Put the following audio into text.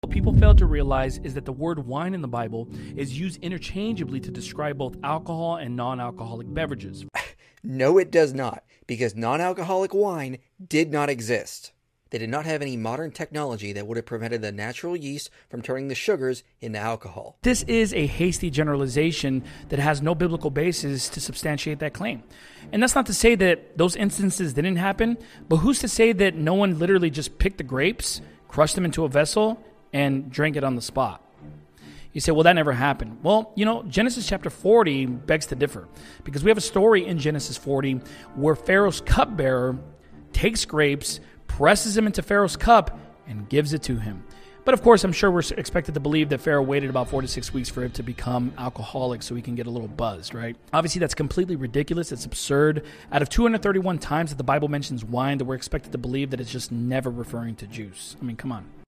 What people fail to realize is that the word wine in the Bible is used interchangeably to describe both alcohol and non-alcoholic beverages. No, it does not, because non-alcoholic wine did not exist. They did not have any modern technology that would have prevented the natural yeast from turning the sugars into alcohol. This is a hasty generalization that has no biblical basis to substantiate that claim. And that's not to say that those instances didn't happen, but who's to say that no one literally just picked the grapes, crushed them into a vessel, and drank it on the spot? You say, well, that never happened. Well, Genesis chapter 40 begs to differ, because we have a story in Genesis 40 where Pharaoh's cupbearer takes grapes, presses them into Pharaoh's cup, and gives it to him. But of course, I'm sure we're expected to believe that Pharaoh waited about 4 to 6 weeks for it to become alcoholic so he can get a little buzzed, right? Obviously, that's completely ridiculous. It's absurd. Out of 231 times that the Bible mentions wine, that we're expected to believe that it's just never referring to juice. I mean, come on.